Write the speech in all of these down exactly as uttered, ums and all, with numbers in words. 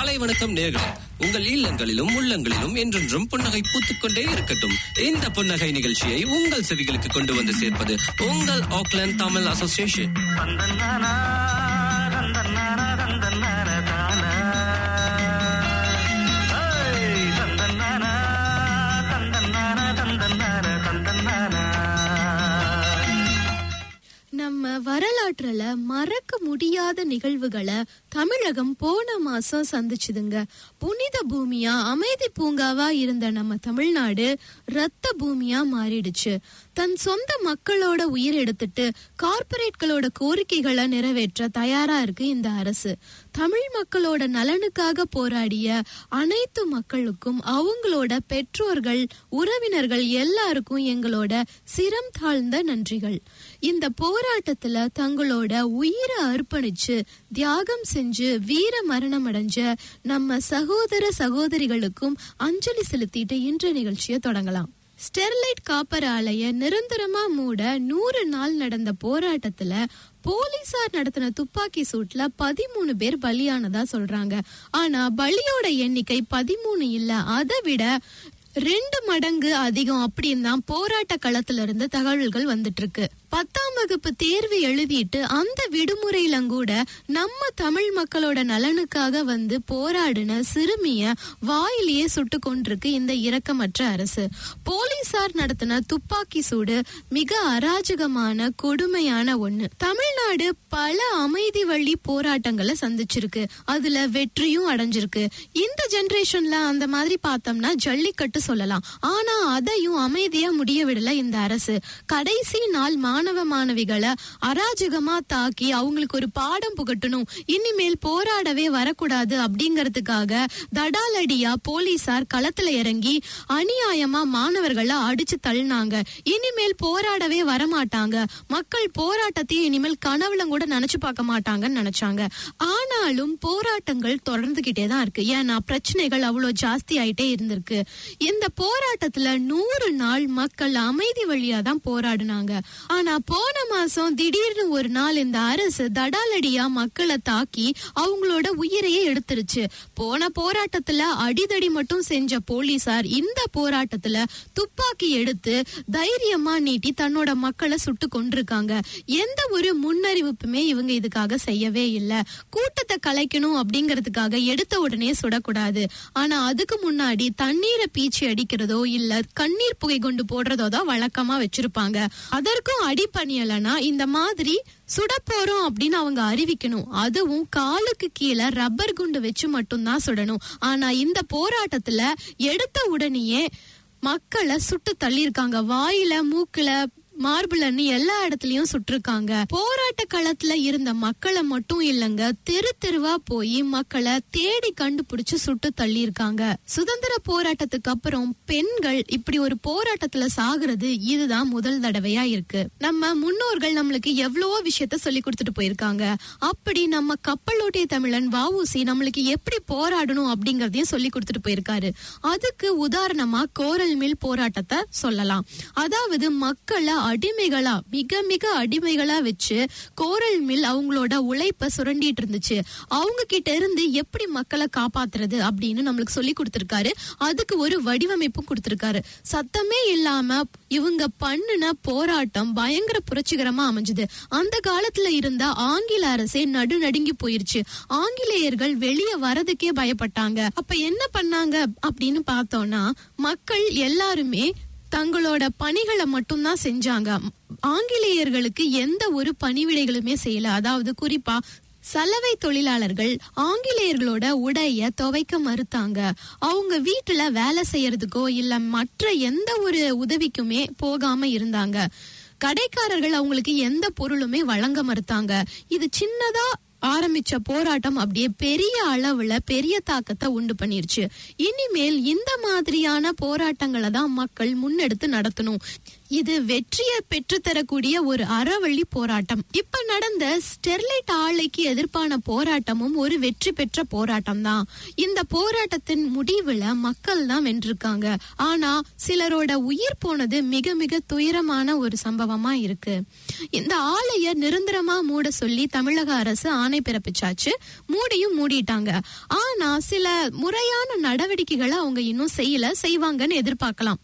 காலை வணக்கம் நேயர்களே. உங்கள் இல்லங்களிலும் உள்ளங்களிலும் என்றென்றும் புன்னகை பூத்துக்கொண்டே இருக்கட்டும். இந்த புன்னகை நிகழ்ச்சியை உங்கள் செவிகளுக்கு கொண்டு வந்து சேர்ப்பது உங்கள் ஆக்லாந்து தமிழ் அசோசியேஷன். நம்ம வரலாற்றுல மறக்க முடியாத நிகழ்வுகளை தமிழகம் போன மாசம் சந்திச்சுதுங்க. புனித பூமியா அமைதி பூங்காவா இருந்த நம்ம தமிழ்நாடு ரத்த பூமியா மாறிடுச்சு. தன் சொந்த மக்களோட உயிர் எடுத்துட்டு கார்பரேட்களோட கோரிக்கைகளை நிறைவேற்ற தயாரா இருக்கு இந்த அரசு. தமிழ் மக்களோட நலனுக்காக போராடிய அனைத்து மக்களுக்கும் அவங்களோட பெற்றோர்கள், உறவினர்கள் எல்லாருக்கும் எங்களோட சிரம் தாழ்ந்த நன்றிகள். இந்த போராட்டத்துல தங்களோட உயிரை அர்ப்பணிச்சு தியாகம் செஞ்சு வீர மரணம் அடைஞ்ச நம்ம சகோதர சகோதரிகளுக்கும் அஞ்சலி செலுத்திட்டு இன்றைய நிகழ்ச்சியை தொடங்கலாம். ஸ்டெர்லைட் காப்பர் ஆலைய நிரந்தரமா மூட நூறு நாள் நடந்த போராட்டத்துல போலீசார் நடத்தின துப்பாக்கி சூட்ல பதிமூணு பேர் பலியானதா சொல்றாங்க. ஆனா பலியோட எண்ணிக்கை பதிமூணு இல்ல, அதை விட ரெண்டு மடங்கு அதிகம் அப்படின்னு தான் போராட்ட களத்துல இருந்து தகவல்கள் வந்துட்டு இருக்கு. பத்தாம் வகுப்பு தேர்வு எழுதிட்டு அந்த விடுமுறையில கூட நம்ம தமிழ் மக்களோட நலனுக்காக வந்து போராடின சிறுமிய வாயிலேயே சுட்டு கொண்டிருக்கு இந்த இரக்கமற்ற அரசு. போலீசார் நடத்தின துப்பாக்கி சூடு மிக அராஜகமான கொடுமையான ஒண்ணு. தமிழ்நாடு பல அமைதி வழி போராட்டங்களை சந்திச்சிருக்கு, அதுல வெற்றியும் அடைஞ்சிருக்கு. இந்த ஜெனரேஷன்ல அந்த மாதிரி பார்த்தோம்னா ஜல்லிக்கட்டு சொல்லலாம். ஆனா அதையும் அமைதியா முடிய விடல இந்த அரசு. கடைசி நாள் மாணவ மாணவிகளை அராஜகமா தாக்கி அவங்களுக்கு ஒரு பாடம் புகட்டணும், இனிமேல் போராடவே வரக்கூடாது அப்படிங்கறதுக்காக தடாலடியா போலீசார் களத்துல இறங்கி அநியாயமா மாணவர்களை அடிச்சு தள்ளினாங்க. இனிமேல் போராடவே வரமாட்டாங்க, மக்கள் போராட்டத்தையும் இனிமேல் கனவுல கூட நினைச்சு பார்க்க மாட்டாங்கன்னு நினைச்சாங்க. ஆனாலும் போராட்டங்கள் தொடர்ந்துகிட்டே தான் இருக்கு. ஏன்னா பிரச்சனைகள் அவ்வளவு ஜாஸ்தி ஆயிட்டே இருந்திருக்கு. இந்த போராட்டத்துல நூறு நாள் மக்கள் அமைதி வழியா தான் போராடினாங்க. ஆனா போன மாசம் திடீர்னு ஒரு நாள் இந்த அரசு தடாலடியா மக்களை தாக்கி அவங்களோட உயிரையே எடுத்துருச்சு. போன போராட்டத்துல அடிதடி மட்டும் செஞ்ச போலீசார் இந்த போராட்டத்துல துப்பாக்கி எடுத்து தைரியமா நீட்டி தன்னோட மக்களை சுட்டு கொண்டிருக்காங்க. எந்த ஒரு முன்னறிவிப்புமே இவங்க இதுக்காக செய்யவே இல்லை. கூட்டத்தை கலைக்கணும் அப்படிங்கறதுக்காக எடுத்த உடனே சுடக்கூடாது, ஆனா அதுக்கு முன்னாடி தண்ணீரை பீச்சி அடிக்கிறதோ இல்ல கண்ணீர் புகை கொண்டு போடுறதோ தான் வழக்கமா வச்சிருப்பாங்க. அதற்கும் அடி பண்ணியலனா இந்த மாதிரி சுட போறோம் அப்படின்னு அவங்க அறிவிக்கணும். அதுவும் காலுக்கு கீழே ரப்பர் குண்டு வச்சு மட்டும்தான் சுடணும். ஆனா இந்த போராட்டத்துல எடுத்த உடனேயே மக்களை சுட்டு தள்ளியிருக்காங்க. வாயில, மூக்குல, மார்பிளன்னு எல்லா இடத்துலயும் சுட்டிருக்காங்க. போராட்ட களத்துல இருந்த மக்களை மட்டும் இல்லங்க, தெரு தெருவா போய் மக்களை தேடி கண்டுபிடிச்சு சுட்டு தள்ளி இருக்காங்க. சுதந்திர போராட்டத்துக்கு அப்புறம் பெண்கள் இப்படி ஒரு போராட்டத்துல சாகுறது இதுதான் முதல் தடவையா இருக்கு. நம்ம முன்னோர்கள் நம்மளுக்கு எவ்வளவோ விஷயத்த சொல்லி கொடுத்துட்டு போயிருக்காங்க. அப்படி நம்ம கப்பலோட்டிய தமிழன் வஉசி நம்மளுக்கு எப்படி போராடணும் அப்படிங்கறதையும் சொல்லி கொடுத்துட்டு போயிருக்காரு. அதுக்கு உதாரணமா கோரல் மில் போராட்டத்தை சொல்லலாம். அதாவது மக்களை அடிமைகளா, மிக மிக அடிமைகளா வச்சு கோரல் மில் அவங்களோட உழைப்ப சுரண்டிட்டு இருந்துச்சு. அவங்க கிட்ட இருந்து எப்படி மக்களை காப்பாத்துறது அப்படின்னு நம்மளுக்கு சொல்லி கொடுத்திருக்காரு. அதுக்கு ஒரு வடிவமைப்பும் கொடுத்திருக்காரு. சத்தமே இல்லாம இவங்க பண்ணுன போராட்டம் பயங்கர புரட்சிகரமா அமைஞ்சது. அந்த காலத்துல இருந்த ஆங்கில அரசே நடு நடுங்கி போயிருச்சு. ஆங்கிலேயர்கள் வெளியே வரதுக்கே பயப்பட்டாங்க. அப்ப என்ன பண்ணாங்க அப்படின்னு பார்த்தோம்னா, மக்கள் எல்லாருமே தங்களோட பணிகளை மட்டும்தான் செஞ்சாங்க. ஆங்கிலேயர்களுக்கு எந்த ஒரு பணிவிடைகளுமே செய்யல. அதாவது குறிப்பா சலவை தொழிலாளர்கள் ஆங்கிலேயர்களோட உடைய துவைக்க மறுத்தாங்க. அவங்க வீட்டுல வேலை செய்யறதுக்கோ இல்ல மற்ற எந்த ஒரு உதவிக்குமே போகாம இருந்தாங்க. கடைக்காரர்கள் அவங்களுக்கு எந்த பொருளுமே வழங்க மறுத்தாங்க. இது சின்னதா ஆரம்பிச்ச போராட்டம் அப்படியே பெரிய அளவுல பெரிய தாக்கத்தை உண்டு பண்ணிருச்சு. இனிமேல் இந்த மாதிரியான போராட்டங்களை தான் மக்கள் முன்னெடுத்து நடத்தணும். இது வெற்றியை பெற்றுத்தரக்கூடிய ஒரு அறவழி போராட்டம். இப்ப நடந்த ஸ்டெர்லைட் ஆலைக்கு எதிர்ப்பான போராட்டமும் ஒரு வெற்றி பெற்ற போராட்டம் தான். இந்த போராட்டத்தின் முடிவுல மக்கள் தான் வென்றிருக்காங்க. ஆனா சிலரோட உயிர் போனது மிக மிக துயரமான ஒரு சம்பவமா இருக்கு. இந்த ஆலைய நிரந்தரமா மூட சொல்லி தமிழக அரசு ஆணை பிறப்பிச்சாச்சு. மூடியும் மூடிட்டாங்க. ஆனா சில முறையான நடவடிக்கைகளை அவங்க இன்னும் செய்யல, செய்வாங்கன்னு எதிர்பார்க்கலாம்.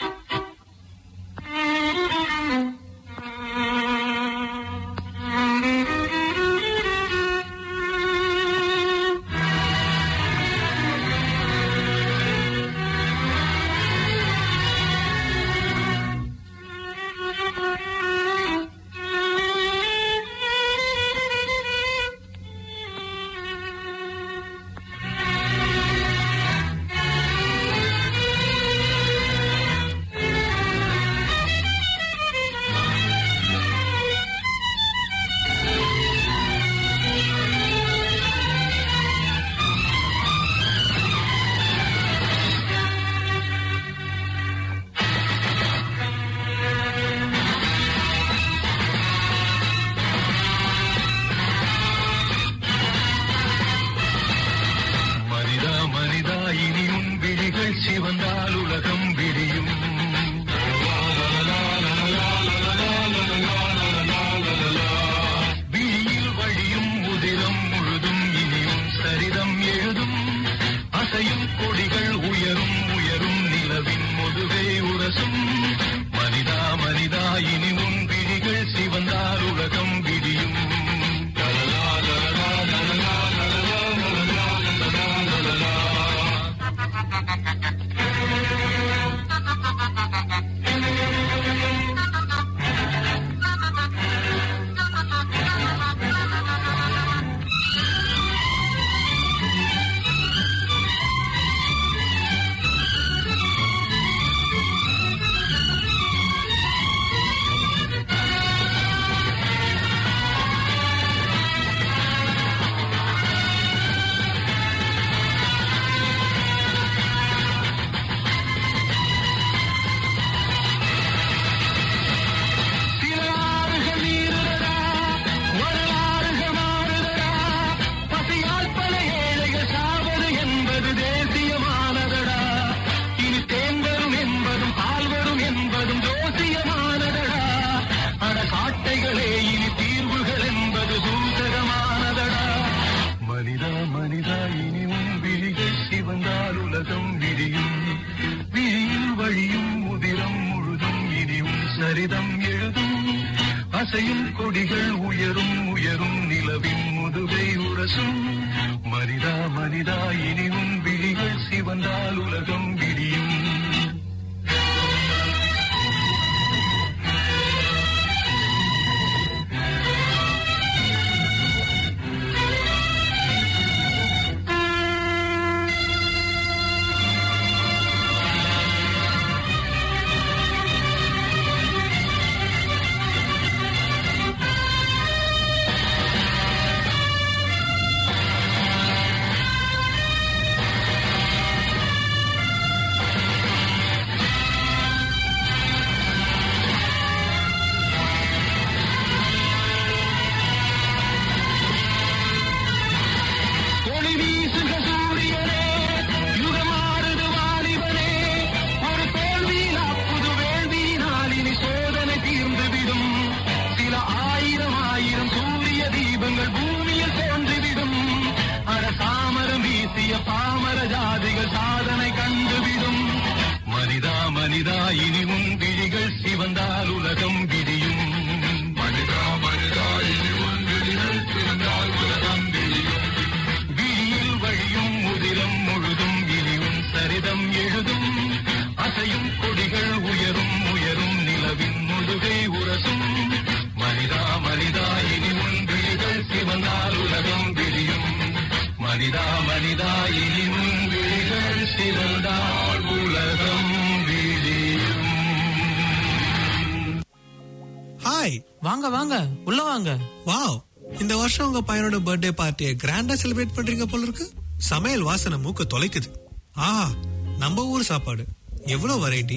வாங்க வாங்க உள்ள வாங்க. வாவ், இந்த வருஷம் உங்க பையனோட பர்த்டே பார்ட்டியை கிராண்டா செலிப்ரேட் பண்றீங்க போல இருக்கு. சமையல் வாசனை மூக்க தொலைக்குது. ஆஹா, நம்ம ஊர் சாப்பாடு எவ்வளவு வெரைட்டி.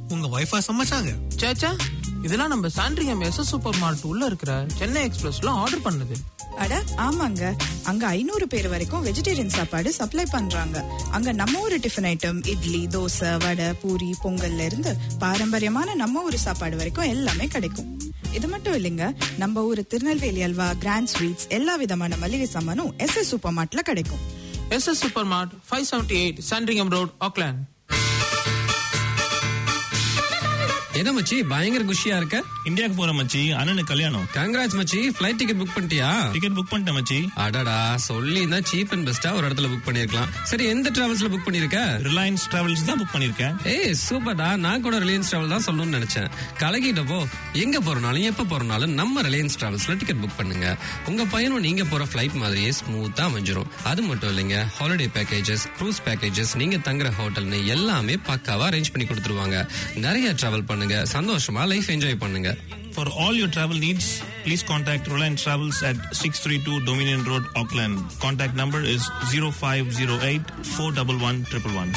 உங்க வைஃபா சமைச்சாங்க. சேச்சா, இதெல்லாம் நம்ம சாண்ட்ரியம் எஸ்எஸ் சூப்பர் மார்ட் உள்ள இருக்கிற சென்னை எக்ஸ்பிரஸ்ல ஆர்டர் பண்ணது. அட ஆமாங்க, அங்க ஐநூறு பேர் வரைக்கும் வெஜிடேரியன் சாப்பாடு சப்ளை பண்றாங்க. அங்க நம்ம ஊரு டிஃபன் ஐட்டம் இட்லி, தோசை, வடை, பூரி, பொங்கல்ல இருந்து பாரம்பரியமான நம்ம ஊரு சாப்பாடு வரைக்கும் எல்லாமே கிடைக்கும். இது மட்டும் இல்லைங்க, நம்ம ஊரு திருநெல்வேலி அல்வா, கிராண்ட் ஸ்வீட்ஸ், எல்லா விதமான மளிகை சாமானும் எஸ் எஸ் சூப்பர் மார்ட்ல கிடைக்கும். S S super mart, five seventy eight Sandringham road, Auckland. என்ன மச்சி பயங்கர குஷியா இருக்க? இந்தியாவுக்கு போற மச்சி, அண்ணனுக்கு கல்யாணம். கங்க்ராட்ஸ் மச்சி, ஃளைட் டிக்கெட் புக் பண்ணிட்டியா? டிக்கெட் புக் பண்ணிட்டேன் மச்சி. அடடா, சொல்லி தான் சீப் அண்ட் பெஸ்டா ஒரு இடத்துல புக் பண்ணிருக்கலாம். சரி, எந்த டிராவல்ஸ்ல புக் பண்ணிருக்க? ரிலையன்ஸ் டிராவல்ஸ் தான் புக் பண்ணிருக்கேன். ஏய் சூப்பர்டா, நான் கூட ரிலையன்ஸ் டிராவல் தான் சொல்லணும்னு நினைச்சேன். கலகிட்டப்போ எங்க போறனாலும் எப்ப போறனாலும் நம்ம ரிலையன்ஸ் டிராவல்ஸ்ல டிக்கெட் புக் பண்ணுங்க. உங்க பயணம் நீங்க போற ஃளைட் மாதிரியே ஸ்மூத்தா அமைஞ்சிரும். அது மட்டும் இல்லைங்க, ஹாலிடே பேக்கேஜஸ், க்ரூஸ் பேக்கேஜஸ், நீங்க தங்குற ஹோட்டல்னு எல்லாமே பக்காவா அரேஞ்ச் பண்ணி கொடுத்துருவாங்க. நிறைய டிராவல் பண்ணுங்க, சந்தோஷமா லைஃப் என்ஜாய் பண்ணுங்க. For all your travel needs, please contact Reliance Travels at six thirty-two Dominion Road, Auckland. Contact number is zero five zero eight four one one one one one.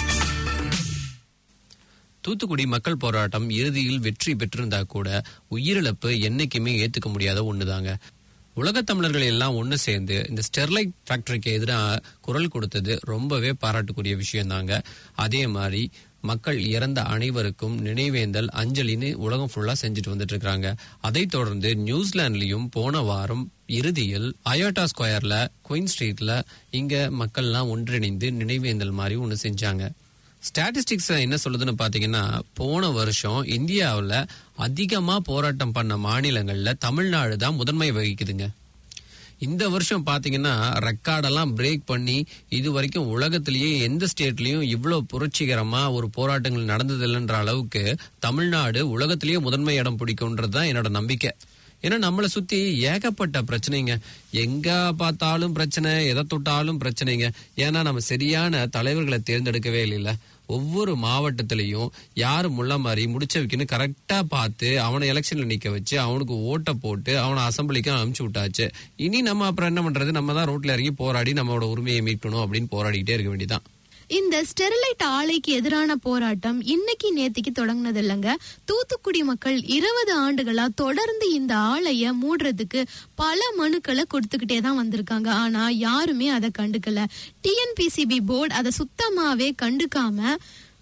Thoothukudi மக்கள் போராட்டம் இறுதியில் வெற்றி பெற்றிருந்தா கூட உயிரிழப்பு என்னைக்குமே ஏத்துக்க முடியாத ஒண்ணுதாங்க. உலக தமிழர்கள் எல்லாம் ஒண்ணு சேர்ந்து இந்த ஸ்டெர்லைட் ஃபேக்டரிக்கு எதிராக குரல் கொடுத்தது ரொம்பவே பாராட்டுக்குரிய விஷயம் தாங்க. அதே மாதிரி மக்கள் இறந்த அனைவருக்கும் நினைவேந்தல் அஞ்சலின்னு உலகம் ஃபுல்லா செஞ்சுட்டு வந்துட்டு இருக்காங்க. அதை தொடர்ந்து நியூசிலாந்துலயும் போன வாரம் இறுதியில் அயோட்டா ஸ்கொயர்ல, குயின் ஸ்ட்ரீட்ல இங்க மக்கள்லாம் ஒன்றிணைந்து நினைவேந்தல் மாதிரி ஒண்ணு செஞ்சாங்க. ஸ்டாட்டிஸ்டிக்ஸ் என்ன சொல்லுதுன்னு பாத்தீங்கன்னா, போன வருஷம் இந்தியாவில் அதிகமா போராட்டம் பண்ண மாநிலங்கள்ல தமிழ்நாடு தான் முதன்மை வகிக்குதுங்க. இந்த வருஷம் பாத்தீங்கன்னா ரெக்கார்டெல்லாம் பிரேக் பண்ணி இது வரைக்கும் உலகத்திலேயே எந்த ஸ்டேட்லயும் இவ்வளவு புரட்சிகரமா ஒரு போராட்டங்கள் நடந்ததில்லைன்ற அளவுக்கு தமிழ்நாடு உலகத்திலேயே முதன்மை இடம் பிடிக்கும்ன்றதுதான் என்னோட நம்பிக்கை. ஏன்னா நம்மளை சுத்தி ஏகப்பட்ட பிரச்சனைங்க, எங்க பார்த்தாலும் பிரச்சனை, எதை தொட்டாலும் பிரச்சனைங்க. ஏன்னா நம்ம சரியான தலைவர்களை தேர்ந்தெடுக்கவே இல்லைல்ல. ஒவ்வொரு மாவட்டத்திலையும் யாரு முள்ள மாதிரி முடிச்ச வைக்கணும் கரெக்டா பார்த்து அவனை எலெக்ஷன்ல நிக்க வச்சு அவனுக்கு ஓட்ட போட்டு அவனை அசம்பிளிக்கு அனுப்பிச்சு விட்டாச்சு. இனி நம்ம அப்புறம் என்ன பண்றது? நம்ம தான் ரோட்ல இறங்கி போராடி நம்மளோட உரிமையை மீட்கணும் அப்படின்னு போராடிக்கிட்டே இருக்க வேண்டியதான். இந்த ஸ்டெர்லைட் ஆலைக்கு எதிரான போராட்டம் இன்னைக்கு நேத்திக்கு தொடங்கினது இல்லைங்க. தூத்துக்குடி மக்கள் இருபது ஆண்டுகளா தொடர்ந்து இந்த ஆலைய மூடுறதுக்கு பல மனுக்களை கொடுத்துக்கிட்டே தான் வந்திருக்காங்க. ஆனா யாருமே அதை கண்டுக்கல. டிஎன்பிசிபி போர்டு அதை சுத்தமாவே கண்டுக்காம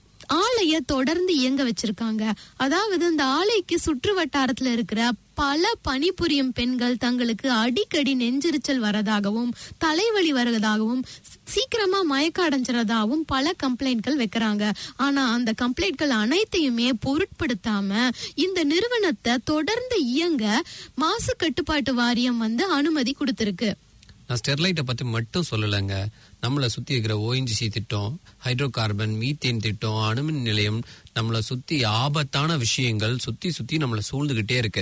ஆலைய தொடர்ந்து இயங்க வச்சிருக்காங்க. அதாவது இந்த ஆலைக்கு சுற்று வட்டாரத்துல இருக்கிற பல பணிபுரியும் பெண்கள் தங்களுக்கு அடிக்கடி நெஞ்செரிச்சல் வரதாகவும் தலைவலி வருவதாகவும் சீக்கிரமா மயக்க அடைஞ்சிறதாகவும் பல கம்ப்ளைண்ட்கள் வைக்கிறாங்க. ஆனா அந்த கம்ப்ளைண்ட்கள் அனைத்தையுமே பொருட்படுத்தாம இந்த நிறுவனத்தை தொடர்ந்து இயங்க மாசு கட்டுப்பாட்டு வாரியம் வந்து அனுமதி கொடுத்திருக்கு. நான் ஸ்டெர்லைட்டை பத்தி மட்டும் சொல்லலைங்க, நம்மளை சுத்தி இருக்கிற ஓஎன்ஜிசி திட்டம், ஹைட்ரோ கார்பன், மீத்தேன் திட்டம், அணுமின் நிலையம், நம்மளை சுத்தி ஆபத்தான விஷயங்கள் சுத்தி சுத்தி நம்மளை சூழ்ந்துகிட்டே இருக்கு.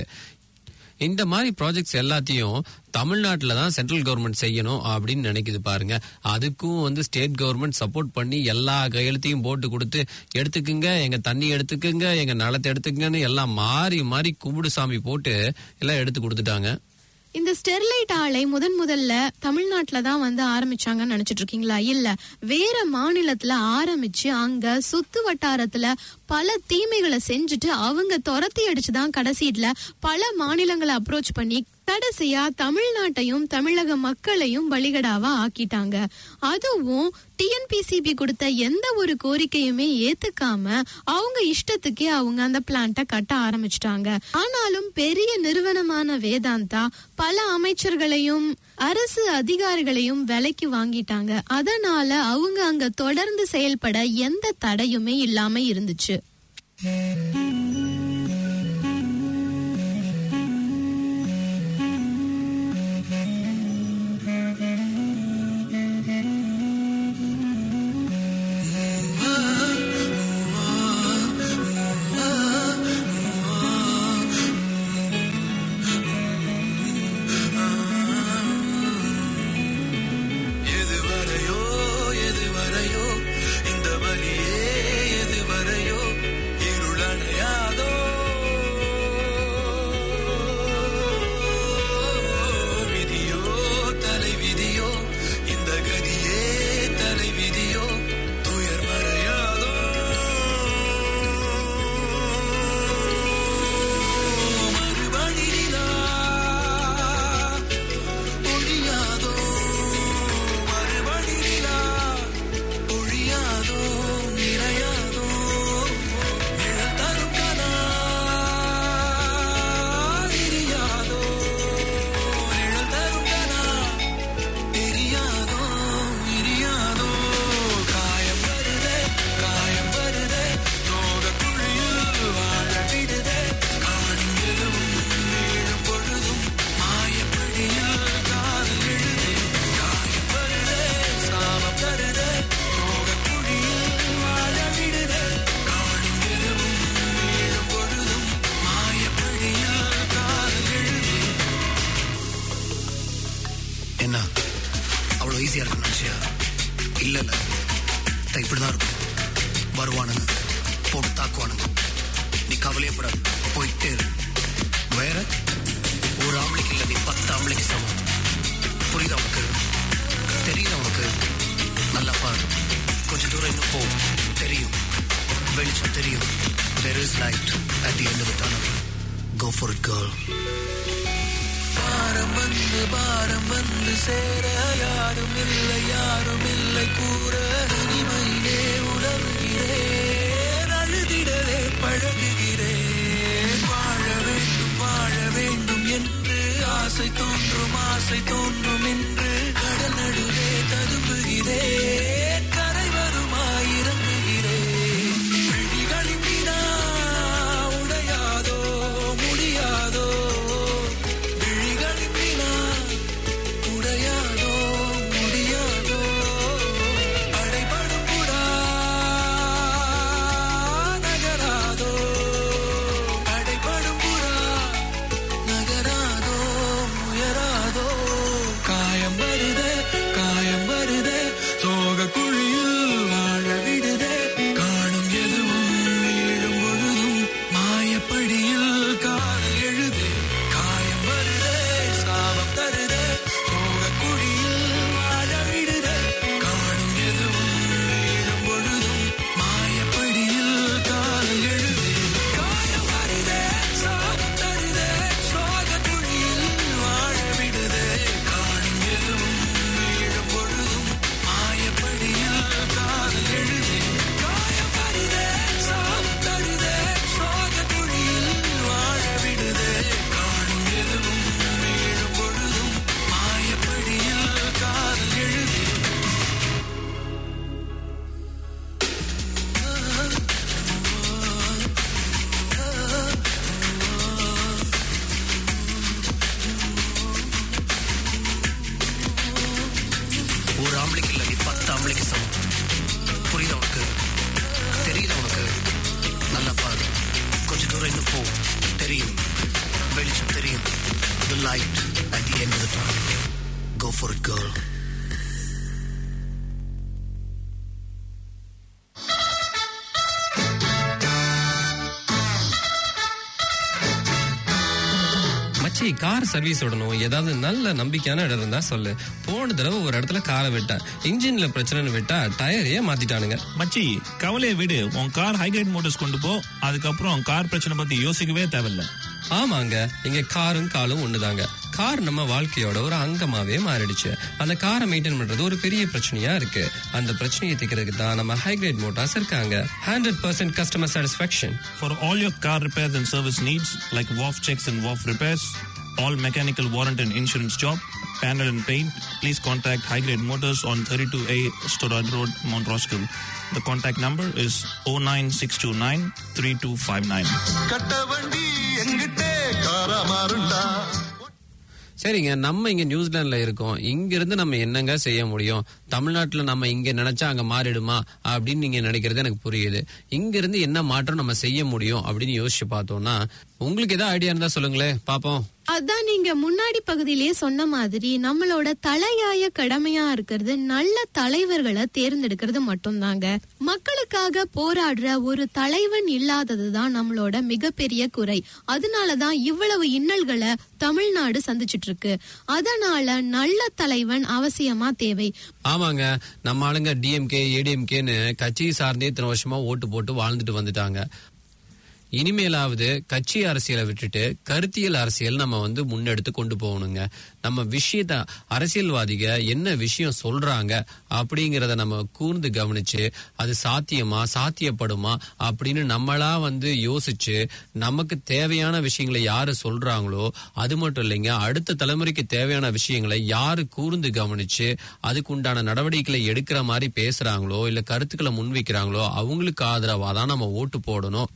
இந்த மாதிரி ப்ராஜெக்ட்ஸ் எல்லாத்தையும் தமிழ்நாட்டில தான் சென்ட்ரல் கவர்மெண்ட் செய்யணும் அப்படின்னு நினைக்குது பாருங்க. அதுக்கும் வந்து ஸ்டேட் கவர்மெண்ட் சப்போர்ட் பண்ணி எல்லா கையெழுத்தையும் போட்டு கொடுத்து எடுத்துக்குங்க, எங்க தண்ணி எடுத்துக்குங்க, எங்க நிலத்தை எடுத்துக்குங்கன்னு எல்லாம் மாறி மாறி கும்பிடு சாமி போட்டு எல்லாம் எடுத்து கொடுத்துட்டாங்க. இந்த ஸ்டெர்லைட் ஆலை முதன் முதல்ல தமிழ்நாட்டுல தான் வந்து ஆரம்பிச்சாங்கன்னு நினைச்சிட்டு இருக்கீங்களா? இல்ல, வேற மாநிலத்துல ஆரம்பிச்சு அங்க சுத்து வட்டாரத்துல பல தீமைகளை செஞ்சுட்டு அவங்க துரத்தி அடிச்சுதான் கடைசியில பல மாநிலங்களை அப்ரோச் பண்ணி கடைசியா தமிழ்நாட்டையும் தமிழக மக்களையும் பலிகடாவா ஆக்கிட்டாங்க. அதுவும் டிஎன்பிசிபி கொடுத்த எந்த ஒரு கோரிக்கையுமே ஏத்துக்காம அவங்க இஷ்டத்துக்கே அவங்க அந்த பிளான்ட்டை கட்ட ஆரம்பிச்சிட்டாங்க. ஆனாலும் பெரிய நிறுவனமான வேதாந்தா பல அமைச்சர்களையும் அரசு அதிகாரிகளையும் விலைக்கு வாங்கிட்டாங்க. அதனால அவங்க அங்க தொடர்ந்து செயல்பட எந்த தடையுமே இல்லாம இருந்துச்சு. எதுவரையோ இந்த வழியே எதுவரையோ இருளடையாதோ பார்த்தா இப்படிதான் இருக்கும். வருவானுங்க, போட்டு தாக்குவானுங்க. நீ கவலையப்படாது, போயிட்டே இரு. வேற ஒரு ஆம்பளைக்கு இல்லை, நீ பத்து ஆம்பளைக்கு சமம். புரியுதா உனக்கு? தெரியுதா உனக்கு? நல்லா பாரு, கொஞ்சம் தூரம் இன்னும் போ, தெரியும், வெளிச்சம் தெரியும். There is light at the end of the tunnel. Go for it, girl. பாரம் வந்து பாரம் வந்து சேர யாரும் இல்லை யாரும் இல்லை கூற இனிமையிலே உணர்கிறேன், அழுதிடவே பழகுகிறேன். வாழ வேண்டும் வாழ வேண்டும் என்று ஆசை தோன்றும் ஆசை தோன்றும் என்று கடல் நடுவே ததும்புகிறேன். கரை வருமாய் இறங்குகிறேன். விழிகளின் வினா உடையாதோ முடியாதோ, விழிகளின் வினா உடையாதோ முடியாதோ. அடைபடும் புறா நகராதோ, அடைபடும் புறா நகராதோ உயராதோ. காயம் வருதே காயம் வருதே, சோக குழியில் வாழ விடுதே. காணும் எதுவும் வீழும் பொழுதும் மாயப்படியில் காதல் எழுதே. காயம் வருதே சாபம் தருதே, சோக குழியில் வாழ விடுதே. காணும் எதுவும் வீழும் பொழுதும் மாயப்படியில் காதல் எழுதே. காயம் வருதே சாபம் தருதே, சோக குழியில் வாழ விடுதே. காணும் எதுவும் வீழும் பொழுதும் மாயப்படியில் காதல் எழுதே. காயம் வருதே சாபம் தருதே, சோக குழியில் வாழ விடுதே. காணும் எதுவும் வீழும் பொழுதும் மாயப்படியில் காதல் எழுதே. ஒரு ஆம்பளைக்கு இல்லை, நீ பத்து ஆம்பளைக்கு சமம். புரியுதா உனக்கு? தெரியுதா உனக்கு? நல்லா பாரு, கொஞ்சம் தூரம் இன்னும் போ, தெரியும், வெளிச்சம் தெரியும். The light at the end of the tunnel. Go for it, girl. மச்சி, கார் சர்வீஸ் விடணும், ஏதாவது நல்ல நம்பிக்கையான இடம் இருந்தா சொல்லு. போன தடவை ஒரு இடத்துல காரை விட்டேன், இன்ஜின்ல பிரச்சனைன்னு விட்டா டயரையே மாத்திட்டானுங்க. மச்சி, கவலையை விடு, உன் கார் ஹைகிரேட் மோட்டர்ஸ் கொண்டு போ. அதுக்கப்புறம் கார் பிரச்சனை பத்தி யோசிக்கவே தேவையில்ல. ஆமாங்க, இங்க காரும் காலும் ஒண்ணுதாங்க. கார் நம்ம வாழ்க்கையோட ஒரு அங்கமாவே மாறிடுச்சு. அந்த காரை மெயின்டைன் பண்றது ஒரு பெரிய பிரச்சனையா இருக்கு. அந்த பிரச்சனையை தீர்க்கிறதுக்கு தான் நம்ம ஹைகிரேட் மோட்டார்ஸ் இருக்காங்க. Hundred percent customer satisfaction. For all your car repairs and service needs like W A F checks and W A F repairs, all mechanical warranty and insurance job, panel and paint, please contact High Grade Motors on thirty-two A Storad Road, Mount Roskill. The contact number is oh nine six two nine three two five nine. சரிங்க, நம்ம இங்க நியூசிலாந்துல இருக்கோம். இங்க இருந்து நம்ம என்னங்க செய்ய முடியும்? தமிழ்நாட்டுல நம்ம இங்க நினைச்சா அங்க மாறிடுமா அப்படின்னு நீங்க நினைக்கிறது எனக்கு புரியுது. இங்க இருந்து என்ன மாற்றம் நம்ம செய்ய முடியும் அப்படின்னு யோசிச்சு பார்த்தோம்னா, உங்களுக்கு ஏதாவது ஐடியா இருந்தா சொல்லுங்களேன் பாப்போம். அதான் நீங்க முன்னாடி பகுதியிலேயே சொன்ன மாதிரி நம்மளோட தலையாய கடமையா இருக்கிறது நல்ல தலைவர்களை தேர்ந்தெடுக்கிறது மட்டும்தாங்க. மக்களுக்காக போராடுற ஒரு தலைவன் இல்லாததுதான் நம்மளோட மிகப்பெரிய குறை. அதனாலதான் இவ்வளவு இன்னல்களை தமிழ்நாடு சந்திச்சிட்டு இருக்கு. அதனால நல்ல தலைவன் அவசியமா தேவை. ஆமாங்க, நம்ம ஆளுங்க டிஎம்கே ஏடிஎம்கேன்னு கட்சி சார்ந்தே இத்தனை வருஷமா ஓட்டு போட்டு வாழ்ந்துட்டு வந்துட்டாங்க. இனிமேலாவது கட்சி அரசியலை விட்டுட்டு கருத்தியல் அரசியல் நம்ம வந்து முன்னெடுத்து கொண்டு போகணுங்க. நம்ம விஷயத்த அரசியல்வாதிக என்ன விஷயம் சொல்றாங்க அப்படிங்கறத நம்ம கூர்ந்து கவனிச்சு அது சாத்தியமா சாத்தியப்படுமா அப்படின்னு நம்மளா வந்து யோசிச்சு நமக்கு தேவையான விஷயங்களை யாரு சொல்றாங்களோ அது மட்டும் இல்லைங்க, அடுத்த தலைமுறைக்கு தேவையான விஷயங்களை யாரு கூர்ந்து கவனிச்சு அதுக்கு உண்டான நடவடிக்கைகளை எடுக்கிற மாதிரி பேசுறாங்களோ இல்ல கருத்துக்களை முன்வைக்கிறாங்களோ அவங்களுக்கு ஆதரவா தான் நம்ம ஓட்டு போடணும்.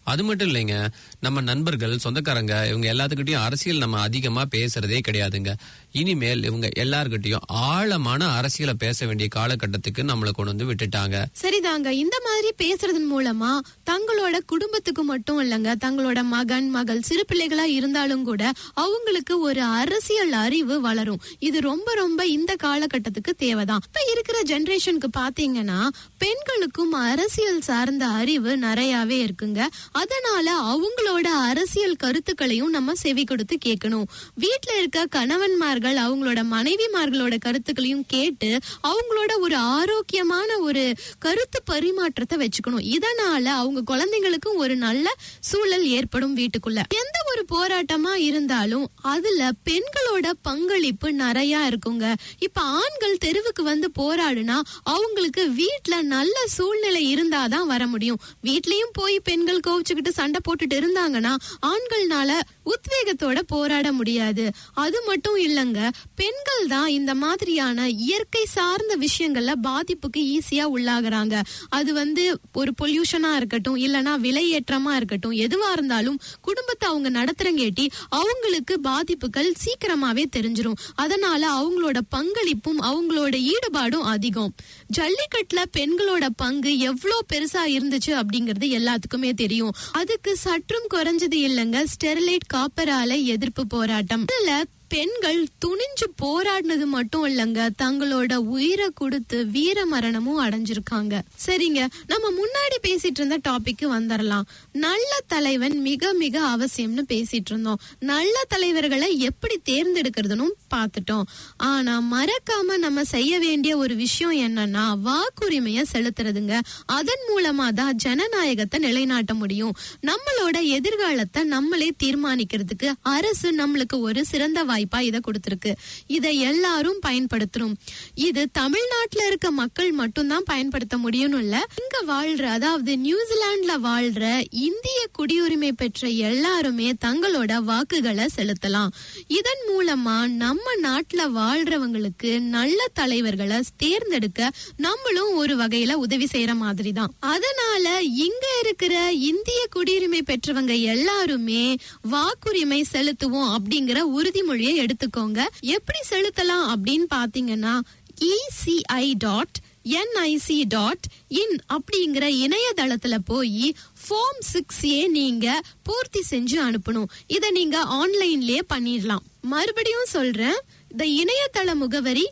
அது மட்டும் இல்லைங்க, நம்ம நண்பர்கள், சொந்தக்காரங்க இவங்க எல்லாத்துக்கிட்டையும் அரசியல் நம்ம அதிகமா பேசுறதே கிடையாதுங்க. இனிமேல் இவங்க எல்லார்கிட்டையும் ஆழமான அரசியலை பேச வேண்டிய காலகட்டத்துக்கு நம்மளை கொண்டு வந்து விட்டுட்டாங்க. சரிதாங்க. இந்த மாதிரி பேசுறதன் மூலமா தங்களோட குடும்பத்துக்கு மட்டும் இல்லங்க, தங்களோட மகன் மகள் சிறு பிள்ளைகளா இருந்தாலும் கூட அவங்களுக்கு ஒரு அரசியல் அறிவு வளரும். இது ரொம்ப ரொம்ப இந்த காலகட்டத்துக்கு தேவைதான். இப்ப இருக்கிற ஜெனரேஷனுக்கு பாத்தீங்கன்னா பெண்களுக்கும் அரசியல் சார்ந்த அறிவு நிறையவே இருக்குங்க. அதனால அவங்களோட அரசியல் கருத்துக்களையும் நம்ம செவி கொடுத்து கேட்கணும். வீட்டுல இருக்க கணவன்மார்கள் அவங்களோட மனைவிமார்களோட கருத்துக்களையும் கேட்டு அவங்களோட ஒரு ஆரோக்கியமான ஒரு கருத்து பரிமாற்றத்தை வச்சுக்கணும். இதனால அவங்க குழந்தைங்களுக்கும் ஒரு நல்ல சூழல் ஏற்படும். வீட்டுக்குள்ள எந்த ஒரு போராட்டமா இருந்தாலும் அதுல பெண்களோட பங்களிப்பு நிறைய இருக்குங்க. இப்ப ஆண்கள் தெருவுக்கு வந்து போராடுனா அவங்களுக்கு வீட்டுல நல்ல சூழ்நிலை இருந்தாதான் வர முடியும். வீட்லயும் போய் பெண்கள் கோவிச்சுக்கிட்டு சண்டை போட்டுட்டு இருந்தாங்கன்னா ஆண்கள்னால உத்வேகத்தோட போராட முடியாது. அது மட்டும் இல்லங்க, பெண்கள் தான் இந்த மாதிரியான இயற்கை சார்ந்த விஷயங்கள்ல பாதிப்புக்கு ஈஸியா உள்ளாகிறாங்க. அது வந்து ஒரு பொல்யூஷனா இருக்கட்டும், இல்லனா விலையேற்றமா இருக்கட்டும், எதுவா இருந்தாலும் குடும்பத்தை அவங்க நடத்துறங்கேட்டி அவங்களுக்கு பாதிப்புகள் சீக்கிரமாவே தெரிஞ்சிரும். அதனால அவங்களோட பங்களிப்பும் அவங்களோட ஈடுபாடும் அதிகம். ஜல்லிக்கட்டுல பெண்களோட பங்கு எவ்வளவு பெருசா இருந்துச்சு அப்படிங்கறது எல்லாத்துக்குமே தெரியும். அதுக்கு சற்றும் குறைஞ்சது இல்லைங்க ஸ்டெர்லைட் காப்பர் ஆலை எதிர்ப்பு போராட்டம். இதுல பெண்கள் துணிஞ்சு போராடினது மட்டும் இல்லங்க, தங்களோட உயிரை கொடுத்து வீர மரணமும் அடைஞ்சிருக்காங்க. சரிங்க, நம்ம முன்னாடி பேசிட்டு இருந்த டாபிக் வந்துடலாம். நல்ல தலைவன் மிக மிக அவசியம்னு பேசிட்டு இருந்தோம். நல்ல தலைவர்களை எப்படி தேர்ந்தெடுக்கிறதுன்னு பார்த்துட்டோம். ஆனா மறக்காம நம்ம செய்ய வேண்டிய ஒரு விஷயம் என்னன்னா வாக்குரிமைய செலுத்துறதுங்க. அதன் மூலமா தான் ஜனநாயகத்தை நிலைநாட்ட முடியும். நம்மளோட எதிர்காலத்தை நம்மளே தீர்மானிக்கிறதுக்கு அரசு நம்மளுக்கு ஒரு சிறந்த வாய்ப்பா இதை கொடுத்திருக்கு. இதை எல்லாரும் பயன்படுத்தணும். இது தமிழ்நாட்டுல இருக்க மக்கள் மட்டும்தான் பயன்படுத்த முடியும்னு இல்ல, இங்க வாழ்ற அதாவது நியூசிலாந்துல வாழ்ற இந்திய குடியுரிமை பெற்ற எல்லாருமே தங்களோட வாக்குகளை செலுத்தலாம். இதன் மூலமா நம்ம நாட்டுல வாழ்றவங்களுக்கு நல்ல தலைவர்களை தேர்ந்தெடுக்க நம்மளும் ஒரு வகையில உதவி செய்யற மாதிரி தான். அதனால இங்க இருக்கிற இந்திய குடியுரிமை பெற்றவங்க எல்லாருமே வாக்குரிமை செலுத்துவோம் அப்படிங்கிற உறுதிமொழியை எடுத்துக்கோங்க. எப்படி செலுத்தலாம் அப்படின்னு பாத்தீங்கன்னா ECI dot NIC dot in அப்படிங்கிற இணையதளத்துல போய் ஃபார்ம் சிக்ஸ் ஏ நீங்க பூர்த்தி செஞ்சு அனுப்பணும். இதை நீங்க ஆன்லைன்லயே பண்ணிடலாம். மறுபடியும் சொல்றேன், இந்த இணையதள முகவரி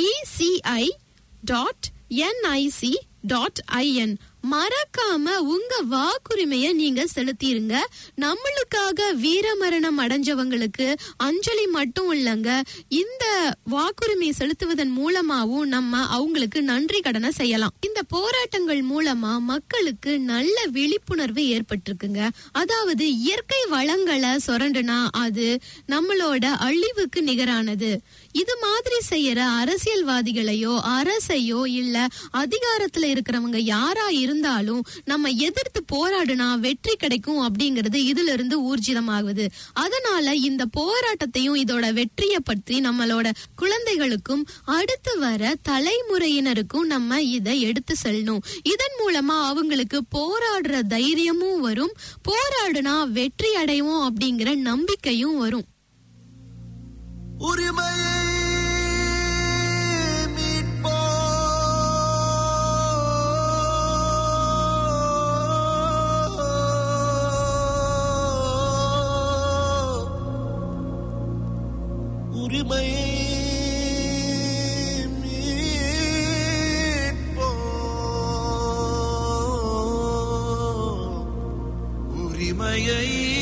ECI dot NIC dot IN. மறக்காம உங்க வாக்குரிமைய நீங்க செலுத்திருங்க. நம்மளுக்காக வீரமரணம் அடைஞ்சவங்களுக்கு அஞ்சலி மட்டும் இல்லங்க, இந்த வாக்குரிமை செலுத்துவதன் மூலமாவும் நம்ம அவங்களுக்கு நன்றி கடனை செய்யலாம். இந்த போராட்டங்கள் மூலமா மக்களுக்கு நல்ல விழிப்புணர்வு ஏற்பட்டிருக்குங்க. அதாவது இயற்கை வளங்களை சொரண்டுனா அது நம்மளோட அழிவுக்கு நிகரானது. இது மாதிரி செய்யற அரசியல்வாதிகளையோ அரசையோ இல்ல அதிகாரத்துல இருக்கிறவங்க யாரா இருந்தாலும் நம்ம எதிர்த்து போராடுனா வெற்றி கிடைக்கும் அப்படிங்கிறது இதுல இருந்து ஊர்ஜிதமாகுது. அதனால இந்த போராட்டத்தையும் இதோட வெற்றியை பற்றி நம்மளோட குழந்தைகளுக்கும் அடுத்து வர தலைமுறையினருக்கும் நம்ம இதை எடுத்து செல்லணும். இதன் மூலமா அவங்களுக்கு போராடுற தைரியமும் வரும், போராடுனா வெற்றி அடைவோம் அப்படிங்கிற நம்பிக்கையும் வரும். உரிமையை மீட்போ உரிமையை மீட்போ உரிமையை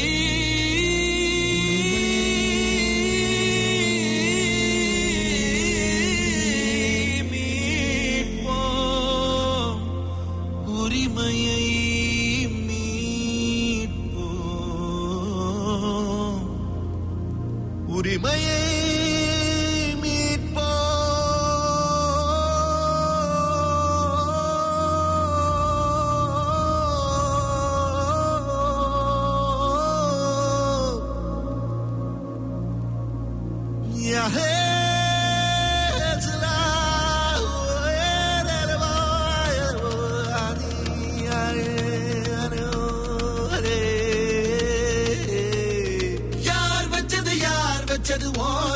உரிமையை மீட்போ Yeah.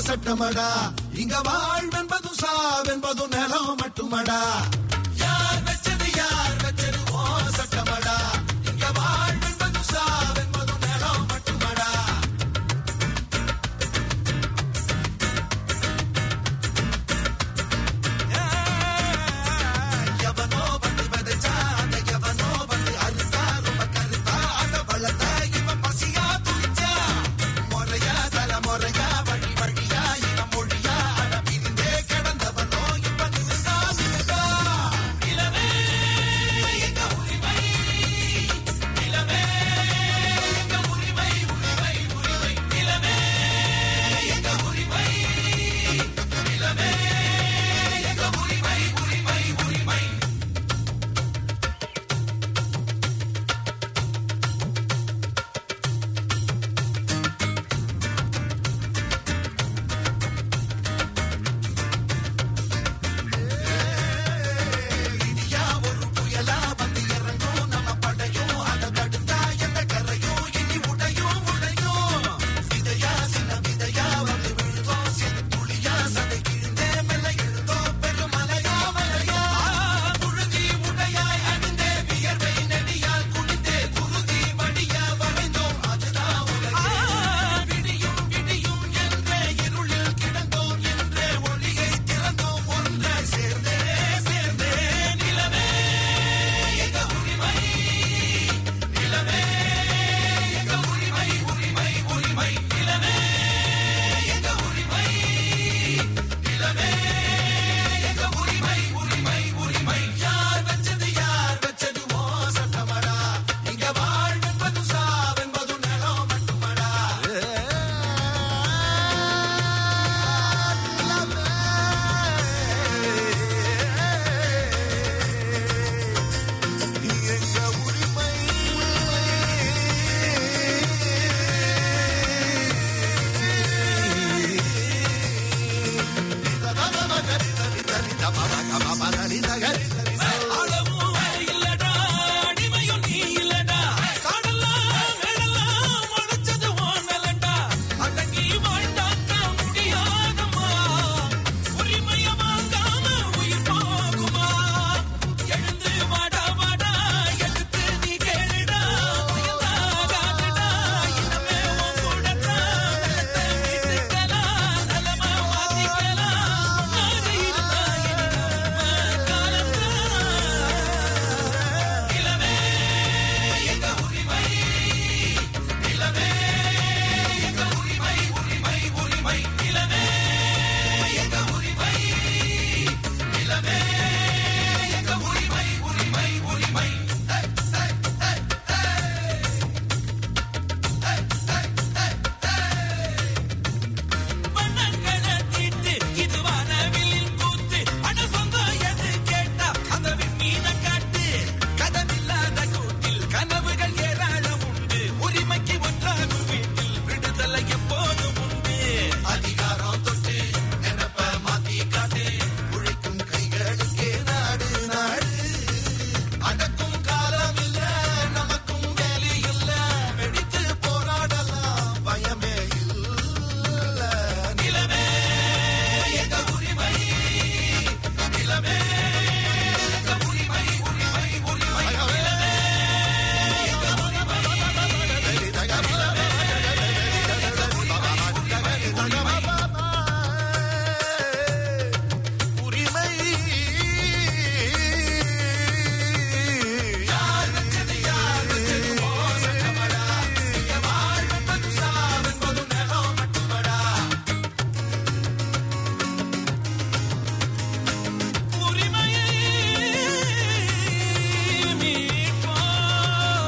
சட்டமடா. இங்க வாழ்வென்பதும் சாவென்பதும் நிலம் மட்டுமடா.